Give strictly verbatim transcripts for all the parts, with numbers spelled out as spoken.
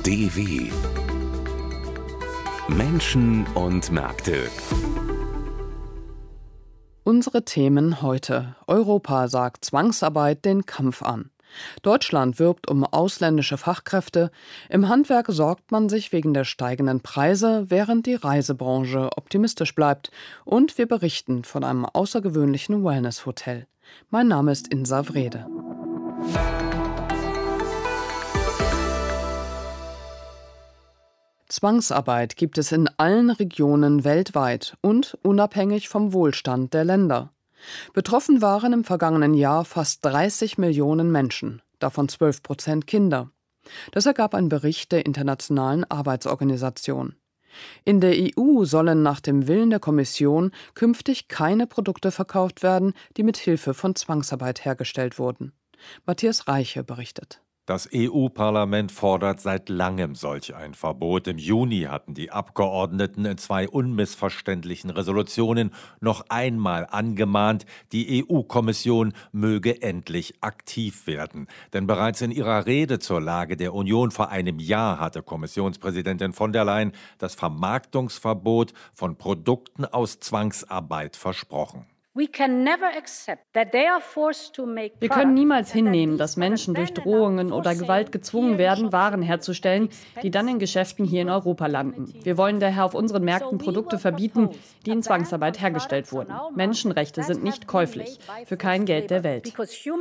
D W Menschen und Märkte. Unsere Themen heute. Europa sagt Zwangsarbeit den Kampf an. Deutschland wirbt um ausländische Fachkräfte. Im Handwerk sorgt man sich wegen der steigenden Preise, während die Reisebranche optimistisch bleibt. Und wir berichten von einem außergewöhnlichen Wellness-Hotel. Mein Name ist Insa Wrede. Zwangsarbeit gibt es in allen Regionen weltweit und unabhängig vom Wohlstand der Länder. Betroffen waren im vergangenen Jahr fast dreißig Millionen Menschen, davon zwölf Prozent Kinder. Das ergab ein Bericht der Internationalen Arbeitsorganisation. In der E U sollen nach dem Willen der Kommission künftig keine Produkte verkauft werden, die mit Hilfe von Zwangsarbeit hergestellt wurden. Matthias Reiche berichtet. Das E U-Parlament fordert seit langem solch ein Verbot. Im Juni hatten die Abgeordneten in zwei unmissverständlichen Resolutionen noch einmal angemahnt, die E U-Kommission möge endlich aktiv werden. Denn bereits in ihrer Rede zur Lage der Union vor einem Jahr hatte Kommissionspräsidentin von der Leyen das Vermarktungsverbot von Produkten aus Zwangsarbeit versprochen. Wir können niemals hinnehmen, dass Menschen durch Drohungen oder Gewalt gezwungen werden, Waren herzustellen, die dann in Geschäften hier in Europa landen. Wir wollen daher auf unseren Märkten Produkte verbieten, die in Zwangsarbeit hergestellt wurden. Menschenrechte sind nicht käuflich, für kein Geld der Welt.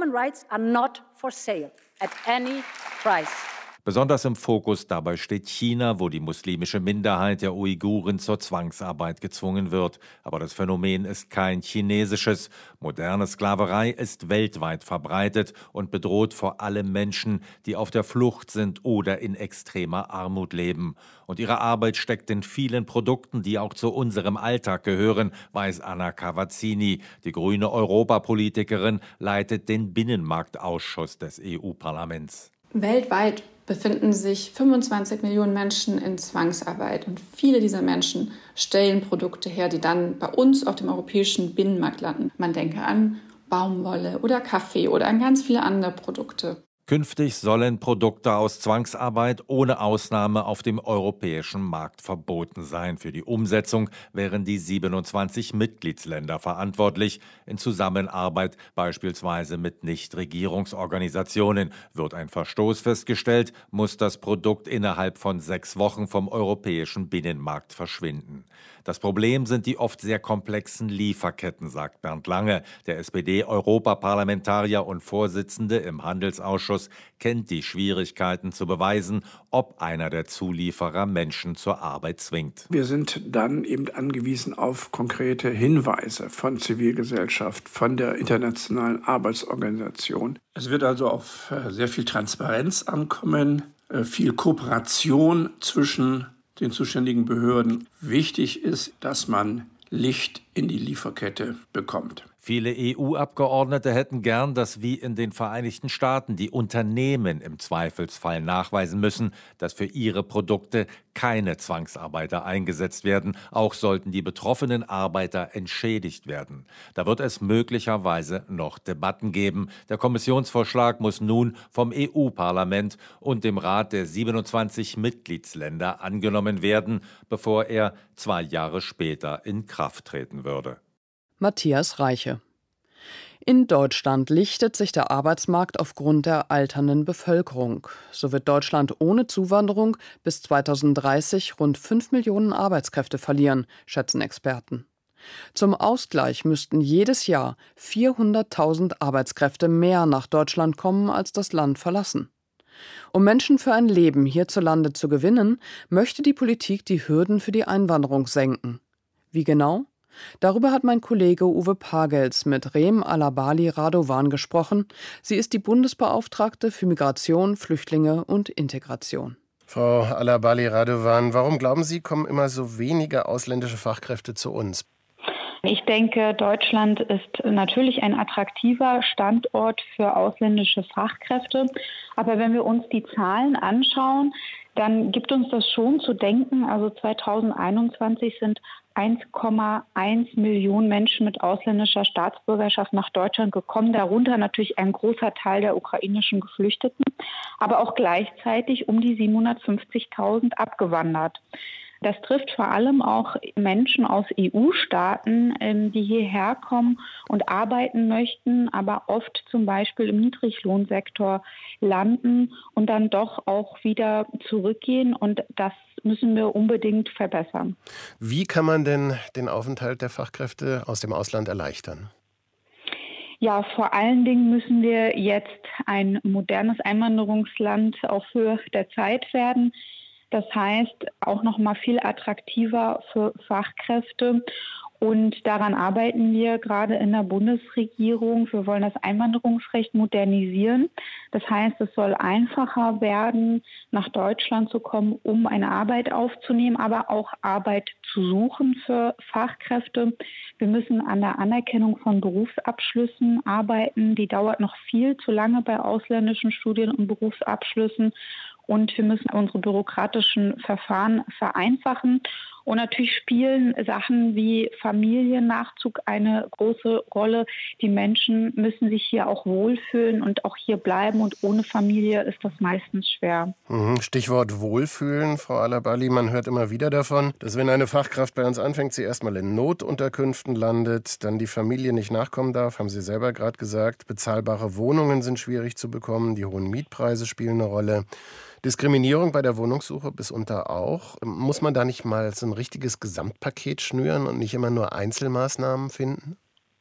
Besonders im Fokus dabei steht China, wo die muslimische Minderheit der Uiguren zur Zwangsarbeit gezwungen wird. Aber das Phänomen ist kein chinesisches. Moderne Sklaverei ist weltweit verbreitet und bedroht vor allem Menschen, die auf der Flucht sind oder in extremer Armut leben. Und ihre Arbeit steckt in vielen Produkten, die auch zu unserem Alltag gehören, weiß Anna Cavazzini. Die grüne Europapolitikerin leitet den Binnenmarktausschuss des E U-Parlaments. Weltweit befinden sich fünfundzwanzig Millionen Menschen in Zwangsarbeit und viele dieser Menschen stellen Produkte her, die dann bei uns auf dem europäischen Binnenmarkt landen. Man denke an Baumwolle oder Kaffee oder an ganz viele andere Produkte. Künftig sollen Produkte aus Zwangsarbeit ohne Ausnahme auf dem europäischen Markt verboten sein. Für die Umsetzung wären die siebenundzwanzig Mitgliedsländer verantwortlich, in Zusammenarbeit beispielsweise mit Nichtregierungsorganisationen. Wird ein Verstoß festgestellt, muss das Produkt innerhalb von sechs Wochen vom europäischen Binnenmarkt verschwinden. Das Problem sind die oft sehr komplexen Lieferketten, sagt Bernd Lange. Der S P D-Europaparlamentarier und Vorsitzende im Handelsausschuss kennt die Schwierigkeiten zu beweisen, ob einer der Zulieferer Menschen zur Arbeit zwingt. Wir sind dann eben angewiesen auf konkrete Hinweise von Zivilgesellschaft, von der Internationalen Arbeitsorganisation. Es wird also auf sehr viel Transparenz ankommen, viel Kooperation zwischen den zuständigen Behörden. Wichtig ist, dass man Licht in die Lieferkette bekommt. Viele E U-Abgeordnete hätten gern, dass wie in den Vereinigten Staaten die Unternehmen im Zweifelsfall nachweisen müssen, dass für ihre Produkte keine Zwangsarbeiter eingesetzt werden. Auch sollten die betroffenen Arbeiter entschädigt werden. Da wird es möglicherweise noch Debatten geben. Der Kommissionsvorschlag muss nun vom E U-Parlament und dem Rat der siebenundzwanzig Mitgliedsländer angenommen werden, bevor er zwei Jahre später in Kraft treten würde. Matthias Reiche. In Deutschland lichtet sich der Arbeitsmarkt aufgrund der alternden Bevölkerung. So wird Deutschland ohne Zuwanderung bis zweitausenddreißig rund fünf Millionen Arbeitskräfte verlieren, schätzen Experten. Zum Ausgleich müssten jedes Jahr vierhunderttausend Arbeitskräfte mehr nach Deutschland kommen, als das Land verlassen. Um Menschen für ein Leben hierzulande zu gewinnen, möchte die Politik die Hürden für die Einwanderung senken. Wie genau? Darüber hat mein Kollege Uwe Pagels mit Rem Alabali Radovan gesprochen. Sie ist die Bundesbeauftragte für Migration, Flüchtlinge und Integration. Frau Alabali Radovan, warum glauben Sie, kommen immer so wenige ausländische Fachkräfte zu uns? Ich denke, Deutschland ist natürlich ein attraktiver Standort für ausländische Fachkräfte. Aber wenn wir uns die Zahlen anschauen, dann gibt uns das schon zu denken. Also zweitausendeinundzwanzig sind eins Komma eins Millionen Menschen mit ausländischer Staatsbürgerschaft nach Deutschland gekommen, darunter natürlich ein großer Teil der ukrainischen Geflüchteten, aber auch gleichzeitig um die siebenhundertfünfzigtausend abgewandert. Das trifft vor allem auch Menschen aus E U-Staaten, die hierher kommen und arbeiten möchten, aber oft zum Beispiel im Niedriglohnsektor landen und dann doch auch wieder zurückgehen. Und das müssen wir unbedingt verbessern. Wie kann man denn den Aufenthalt der Fachkräfte aus dem Ausland erleichtern? Ja, vor allen Dingen müssen wir jetzt ein modernes Einwanderungsland auf Höhe der Zeit werden. Das heißt, auch noch mal viel attraktiver für Fachkräfte. Und daran arbeiten wir gerade in der Bundesregierung. Wir wollen das Einwanderungsrecht modernisieren. Das heißt, es soll einfacher werden, nach Deutschland zu kommen, um eine Arbeit aufzunehmen, aber auch Arbeit zu suchen für Fachkräfte. Wir müssen an der Anerkennung von Berufsabschlüssen arbeiten. Die dauert noch viel zu lange bei ausländischen Studien- und Berufsabschlüssen. Und wir müssen unsere bürokratischen Verfahren vereinfachen. Und natürlich spielen Sachen wie Familiennachzug eine große Rolle. Die Menschen müssen sich hier auch wohlfühlen und auch hier bleiben. Und ohne Familie ist das meistens schwer. Stichwort Wohlfühlen, Frau Al-Abali. Man hört immer wieder davon, dass wenn eine Fachkraft bei uns anfängt, sie erstmal in Notunterkünften landet, dann die Familie nicht nachkommen darf, haben Sie selber gerade gesagt. Bezahlbare Wohnungen sind schwierig zu bekommen. Die hohen Mietpreise spielen eine Rolle. Diskriminierung bei der Wohnungssuche mitunter auch. Muss man da nicht mal so ein richtiges Gesamtpaket schnüren und nicht immer nur Einzelmaßnahmen finden?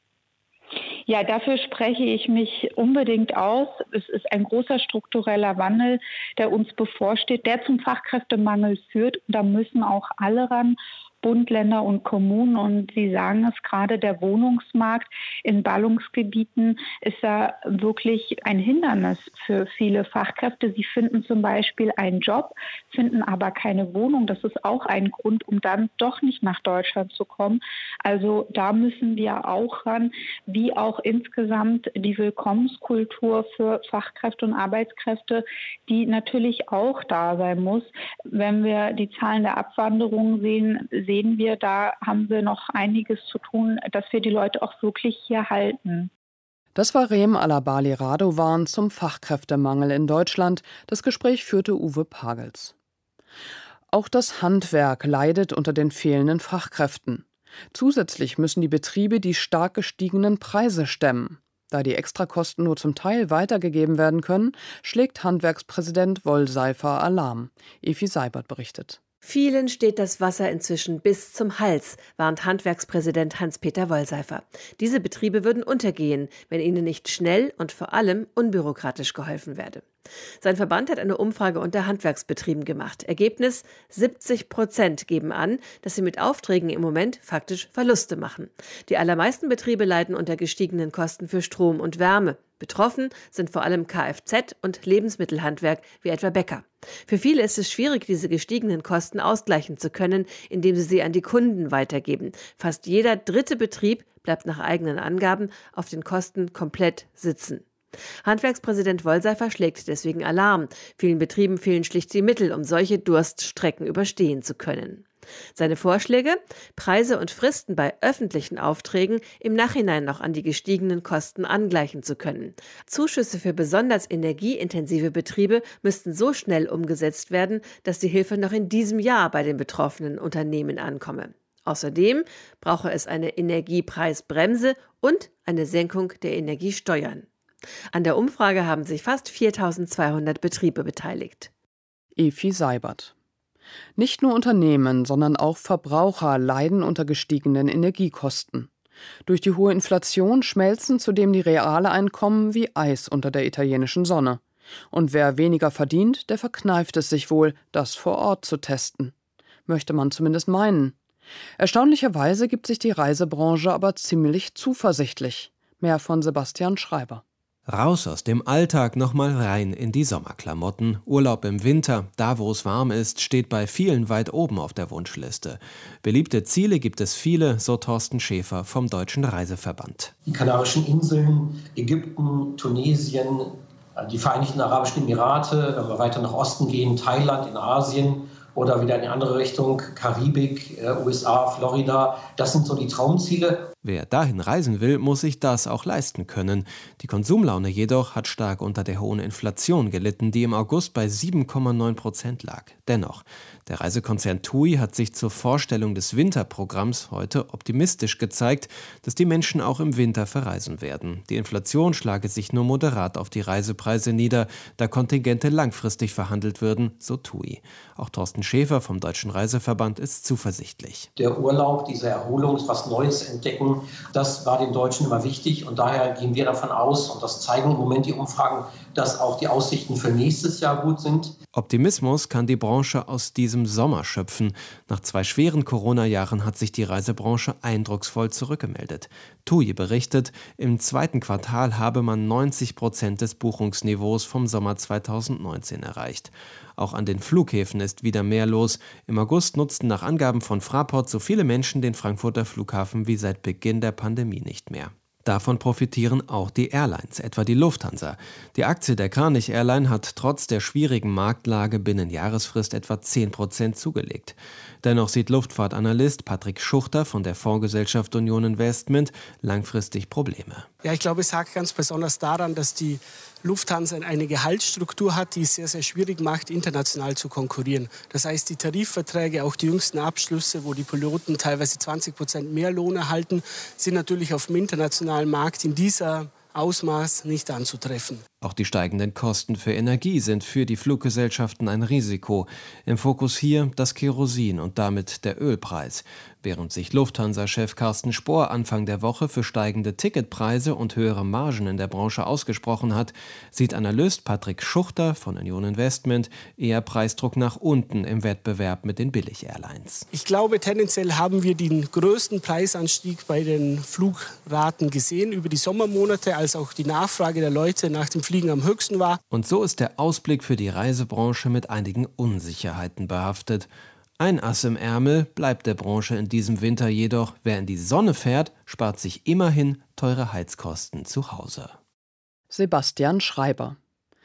Ja, dafür spreche ich mich unbedingt aus. Es ist ein großer struktureller Wandel, der uns bevorsteht, der zum Fachkräftemangel führt. Da müssen auch alle ran. Bund, Länder und Kommunen. Und Sie sagen es gerade, der Wohnungsmarkt in Ballungsgebieten ist da wirklich ein Hindernis für viele Fachkräfte. Sie finden zum Beispiel einen Job, finden aber keine Wohnung. Das ist auch ein Grund, um dann doch nicht nach Deutschland zu kommen. Also da müssen wir auch ran, wie auch insgesamt die Willkommenskultur für Fachkräfte und Arbeitskräfte, die natürlich auch da sein muss. Wenn wir die Zahlen der Abwanderung sehen, sehen wir, da haben wir noch einiges zu tun, dass wir die Leute auch wirklich hier halten. Das war Reem Al-Abali Radovan zum Fachkräftemangel in Deutschland. Das Gespräch führte Uwe Pagels. Auch das Handwerk leidet unter den fehlenden Fachkräften. Zusätzlich müssen die Betriebe die stark gestiegenen Preise stemmen. Da die Extrakosten nur zum Teil weitergegeben werden können, schlägt Handwerkspräsident Wollseifer Alarm. Evi Seibert berichtet. Vielen steht das Wasser inzwischen bis zum Hals, warnt Handwerkspräsident Hans-Peter Wollseifer. Diese Betriebe würden untergehen, wenn ihnen nicht schnell und vor allem unbürokratisch geholfen werde. Sein Verband hat eine Umfrage unter Handwerksbetrieben gemacht. Ergebnis: siebzig Prozent geben an, dass sie mit Aufträgen im Moment faktisch Verluste machen. Die allermeisten Betriebe leiden unter gestiegenen Kosten für Strom und Wärme. Betroffen sind vor allem Kfz- und Lebensmittelhandwerk wie etwa Bäcker. Für viele ist es schwierig, diese gestiegenen Kosten ausgleichen zu können, indem sie sie an die Kunden weitergeben. Fast jeder dritte Betrieb bleibt nach eigenen Angaben auf den Kosten komplett sitzen. Handwerkspräsident Wollseifer schlägt deswegen Alarm. Vielen Betrieben fehlen schlicht die Mittel, um solche Durststrecken überstehen zu können. Seine Vorschläge: Preise und Fristen bei öffentlichen Aufträgen im Nachhinein noch an die gestiegenen Kosten angleichen zu können. Zuschüsse für besonders energieintensive Betriebe müssten so schnell umgesetzt werden, dass die Hilfe noch in diesem Jahr bei den betroffenen Unternehmen ankomme. Außerdem brauche es eine Energiepreisbremse und eine Senkung der Energiesteuern. An der Umfrage haben sich fast viertausendzweihundert Betriebe beteiligt. Evi Seibert. Nicht nur Unternehmen, sondern auch Verbraucher leiden unter gestiegenen Energiekosten. Durch die hohe Inflation schmelzen zudem die reale Einkommen wie Eis unter der italienischen Sonne. Und wer weniger verdient, der verkneift es sich wohl, das vor Ort zu testen. Möchte man zumindest meinen. Erstaunlicherweise gibt sich die Reisebranche aber ziemlich zuversichtlich. Mehr von Sebastian Schreiber. Raus aus dem Alltag, nochmal rein in die Sommerklamotten. Urlaub im Winter, da wo es warm ist, steht bei vielen weit oben auf der Wunschliste. Beliebte Ziele gibt es viele, so Thorsten Schäfer vom Deutschen Reiseverband. Die Kanarischen Inseln, Ägypten, Tunesien, Die Vereinigten Arabischen Emirate, wenn wir weiter nach Osten gehen, Thailand in Asien oder wieder in die andere Richtung, Karibik, U S A, Florida. Das sind so die Traumziele. Wer dahin reisen will, muss sich das auch leisten können. Die Konsumlaune jedoch hat stark unter der hohen Inflation gelitten, die im August bei sieben Komma neun Prozent lag. Dennoch, der Reisekonzern TUI hat sich zur Vorstellung des Winterprogramms heute optimistisch gezeigt, dass die Menschen auch im Winter verreisen werden. Die Inflation schlage sich nur moderat auf die Reisepreise nieder, da Kontingente langfristig verhandelt würden, so TUI. Auch Thorsten Schäfer vom Deutschen Reiseverband ist zuversichtlich. Der Urlaub, diese Erholung, was Neues entdecken, das war den Deutschen immer wichtig und daher gehen wir davon aus, und das zeigen im Moment die Umfragen, dass auch die Aussichten für nächstes Jahr gut sind. Optimismus kann die Branche aus diesem Sommer schöpfen. Nach zwei schweren Corona-Jahren hat sich die Reisebranche eindrucksvoll zurückgemeldet. TUI berichtet, im zweiten Quartal habe man neunzig Prozent des Buchungsniveaus vom Sommer zweitausendneunzehn erreicht. Auch an den Flughäfen ist wieder mehr los. Im August nutzten nach Angaben von Fraport so viele Menschen den Frankfurter Flughafen wie seit Beginn der Pandemie nicht mehr. Davon profitieren auch die Airlines, etwa die Lufthansa. Die Aktie der Kranich Airline hat trotz der schwierigen Marktlage binnen Jahresfrist etwa zehn Prozent zugelegt. Dennoch sieht Luftfahrtanalyst Patrick Schuchter von der Fondsgesellschaft Union Investment langfristig Probleme. Ja, ich glaube, es hakt ganz besonders daran, dass die Lufthansa eine Gehaltsstruktur hat, die es sehr, sehr schwierig macht, international zu konkurrieren. Das heißt, die Tarifverträge, auch die jüngsten Abschlüsse, wo die Piloten teilweise zwanzig Prozent mehr Lohn erhalten, sind natürlich auf dem internationalen Markt in dieser Ausmaß nicht anzutreffen. Auch die steigenden Kosten für Energie sind für die Fluggesellschaften ein Risiko. Im Fokus hier das Kerosin und damit der Ölpreis. Während sich Lufthansa-Chef Carsten Spohr Anfang der Woche für steigende Ticketpreise und höhere Margen in der Branche ausgesprochen hat, sieht Analyst Patrick Schuchter von Union Investment eher Preisdruck nach unten im Wettbewerb mit den Billig-Airlines. Ich glaube, tendenziell haben wir den größten Preisanstieg bei den Flugraten gesehen über die Sommermonate, als auch die Nachfrage der Leute nach dem Fliegen am höchsten war. Und so ist der Ausblick für die Reisebranche mit einigen Unsicherheiten behaftet. Ein Ass im Ärmel bleibt der Branche in diesem Winter jedoch: Wer in die Sonne fährt, spart sich immerhin teure Heizkosten zu Hause. Sebastian Schreiber.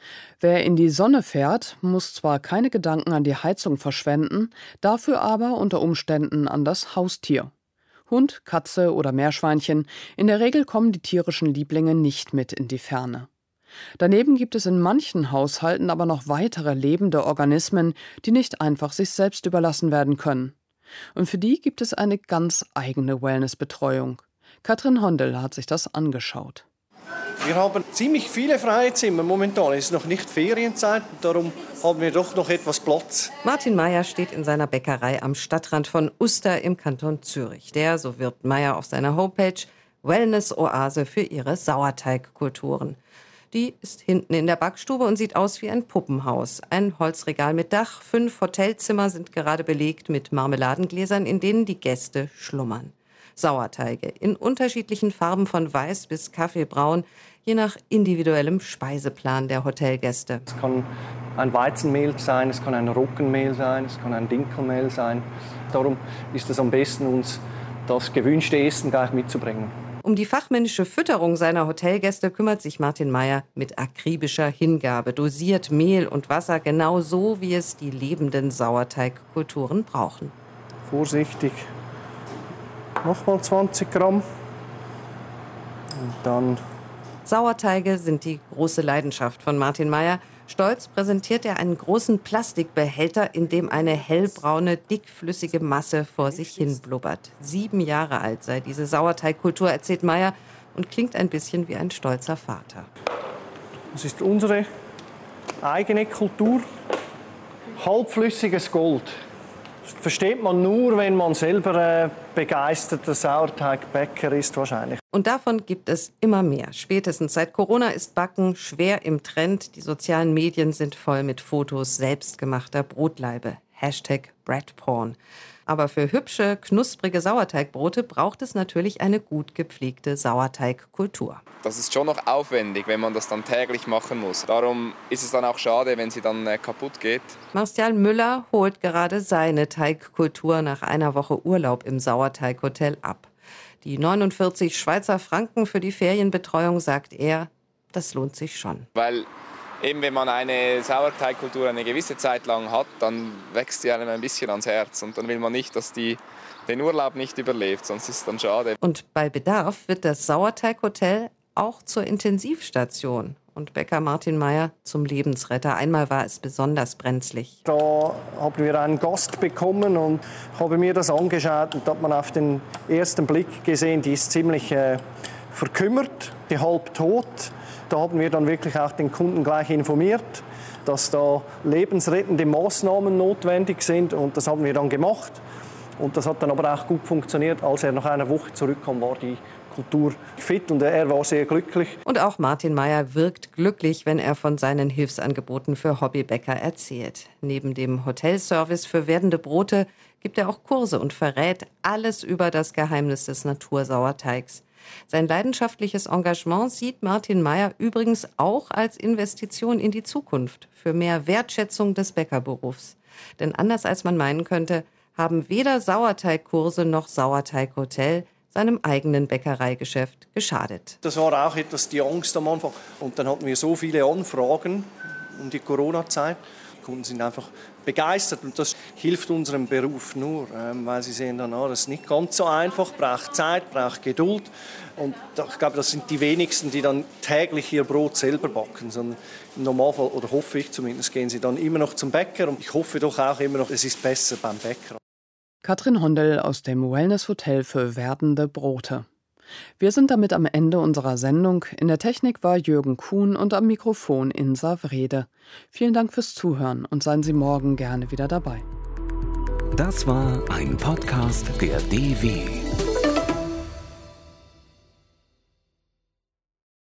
Wer in die Sonne fährt, muss zwar keine Gedanken an die Heizung verschwenden, dafür aber unter Umständen an das Haustier. Hund, Katze oder Meerschweinchen, in der Regel kommen die tierischen Lieblinge nicht mit in die Ferne. Daneben gibt es in manchen Haushalten aber noch weitere lebende Organismen, die nicht einfach sich selbst überlassen werden können. Und für die gibt es eine ganz eigene Wellnessbetreuung. Katrin Hondel hat sich das angeschaut. Wir haben ziemlich viele freie Zimmer momentan. Es ist noch nicht Ferienzeit, darum haben wir doch noch etwas Platz. Martin Meyer steht in seiner Bäckerei am Stadtrand von Uster im Kanton Zürich. Der, so wirbt Meyer auf seiner Homepage, Wellness-Oase für ihre Sauerteigkulturen. Die ist hinten in der Backstube und sieht aus wie ein Puppenhaus. Ein Holzregal mit Dach, fünf Hotelzimmer sind gerade belegt mit Marmeladengläsern, in denen die Gäste schlummern. Sauerteige in unterschiedlichen Farben von weiß bis kaffeebraun, je nach individuellem Speiseplan der Hotelgäste. Es kann ein Weizenmehl sein, es kann ein Roggenmehl sein, es kann ein Dinkelmehl sein. Darum ist es am besten, uns das gewünschte Essen gleich mitzubringen. Um die fachmännische Fütterung seiner Hotelgäste kümmert sich Martin Meyer mit akribischer Hingabe, dosiert Mehl und Wasser genau so, wie es die lebenden Sauerteigkulturen brauchen. Vorsichtig, nochmal zwanzig Gramm. Und dann Sauerteige sind die große Leidenschaft von Martin Meyer. Stolz präsentiert er einen großen Plastikbehälter, in dem eine hellbraune, dickflüssige Masse vor sich hin blubbert. Sieben Jahre alt sei diese Sauerteigkultur, erzählt Meyer, und klingt ein bisschen wie ein stolzer Vater. Das ist unsere eigene Kultur. Halbflüssiges Gold. Das versteht man nur, wenn man selber äh, begeisterter Sauerteigbäcker ist wahrscheinlich. Und davon gibt es immer mehr. Spätestens seit Corona ist Backen schwer im Trend. Die sozialen Medien sind voll mit Fotos selbstgemachter Brotlaibe. Hashtag Breadporn. Aber für hübsche, knusprige Sauerteigbrote braucht es natürlich eine gut gepflegte Sauerteigkultur. Das ist schon noch aufwendig, wenn man das dann täglich machen muss. Darum ist es dann auch schade, wenn sie dann äh, kaputt geht. Martial Müller holt gerade seine Teigkultur nach einer Woche Urlaub im Sauerteighotel ab. Die neunundvierzig Schweizer Franken für die Ferienbetreuung, sagt er, das lohnt sich schon. Weil Eben wenn man eine Sauerteigkultur eine gewisse Zeit lang hat, dann wächst sie einem ein bisschen ans Herz und dann will man nicht, dass die den Urlaub nicht überlebt, sonst ist es dann schade. Und bei Bedarf wird das Sauerteighotel auch zur Intensivstation und Bäcker Martin Meyer zum Lebensretter. Einmal war es besonders brenzlig. Da haben wir einen Gast bekommen und habe mir das angeschaut und da hat man auf den ersten Blick gesehen, die ist ziemlich äh, verkümmert, die halb tot. Da haben wir dann wirklich auch den Kunden gleich informiert, dass da lebensrettende Maßnahmen notwendig sind und das haben wir dann gemacht. Und das hat dann aber auch gut funktioniert. Als er nach einer Woche zurückkam, war die Kultur fit und er war sehr glücklich. Und auch Martin Meyer wirkt glücklich, wenn er von seinen Hilfsangeboten für Hobbybäcker erzählt. Neben dem Hotelservice für werdende Brote gibt er auch Kurse und verrät alles über das Geheimnis des Natursauerteigs. Sein leidenschaftliches Engagement sieht Martin Meyer übrigens auch als Investition in die Zukunft für mehr Wertschätzung des Bäckerberufs. Denn anders als man meinen könnte, haben weder Sauerteigkurse noch Sauerteighotel seinem eigenen Bäckereigeschäft geschadet. Das war auch etwas die Angst am Anfang. Und dann hatten wir so viele Anfragen um die Corona-Zeit. Die Kunden sind einfach begeistert und das hilft unserem Beruf nur, weil sie sehen dann, ah, das ist nicht ganz so einfach, braucht Zeit, braucht Geduld. Und ich glaube, das sind die wenigsten, die dann täglich ihr Brot selber backen, sondern im Normalfall, oder hoffe ich zumindest, gehen sie dann immer noch zum Bäcker und ich hoffe doch auch immer noch, es ist besser beim Bäcker. Katrin Hondel aus dem Wellness Hotel für werdende Brote. Wir sind damit am Ende unserer Sendung. In der Technik war Jürgen Kuhn und am Mikrofon Insa Wrede. Vielen Dank fürs Zuhören und seien Sie morgen gerne wieder dabei. Das war ein Podcast der D W.